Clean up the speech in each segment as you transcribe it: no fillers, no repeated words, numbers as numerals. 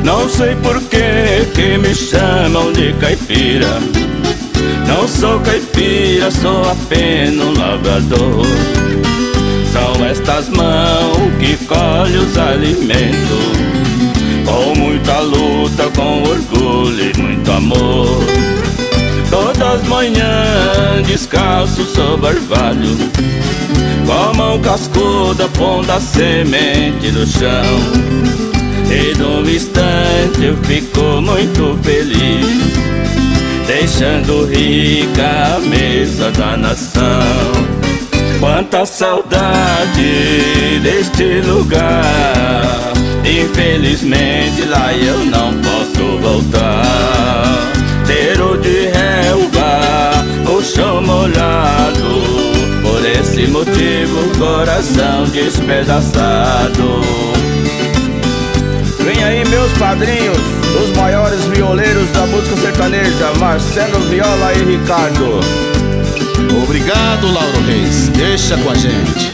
Não sei por que me chamam de caipira. Não sou caipira, sou apenas um lavrador. São estas mãos que colhem os alimentos, com muita luta, com orgulho e muito amor. Todas as manhãs descalço sob orvalho, com a mão cascuda pondo a semente no chão. E num instante eu fico muito feliz, deixando rica a mesa da nação. Quanta saudade deste lugar, infelizmente lá eu não posso voltar. Cheiro de relva, o chão molhado, por esse motivo coração despedaçado. Vem aí meus padrinhos, os maiores violeiros da música sertaneja, Marcelo Viola e Ricardo. Obrigado, Lauro Reis, deixa com a gente.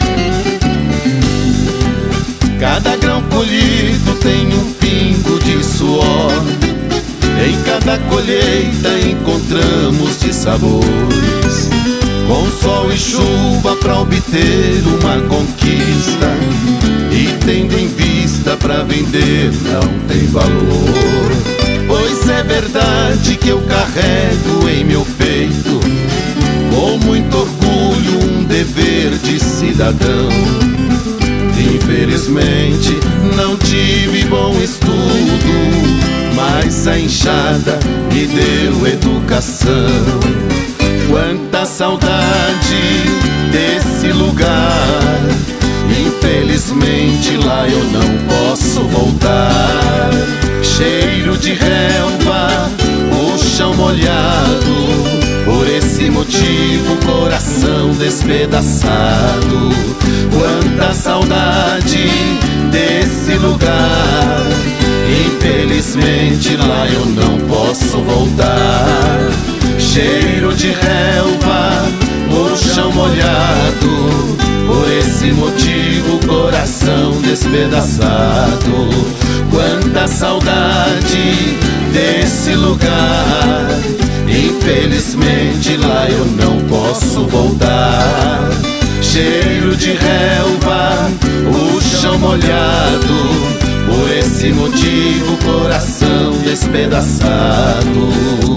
Cada grão colhido tem um pingo de suor, em cada colheita encontramos de sabores, com sol e chuva pra obter uma conquista, e tendo em vista pra vender não tem valor. Pois é verdade que eu carrego em meu peito, com muito orgulho, um dever de cidadão. Infelizmente não tive bom estudo, mas a enxada me deu educação. Quanta saudade desse lugar, infelizmente lá eu não posso voltar. Cheiro de relva, o chão molhado, por esse motivo coração despedaçado. Quanta saudade desse lugar, infelizmente lá eu não posso voltar. Cheiro de relva, o chão molhado, por esse motivo coração despedaçado. Quanta saudade desse lugar, infelizmente lá eu não posso voltar. Cheiro de relva, o chão molhado, por esse motivo coração despedaçado.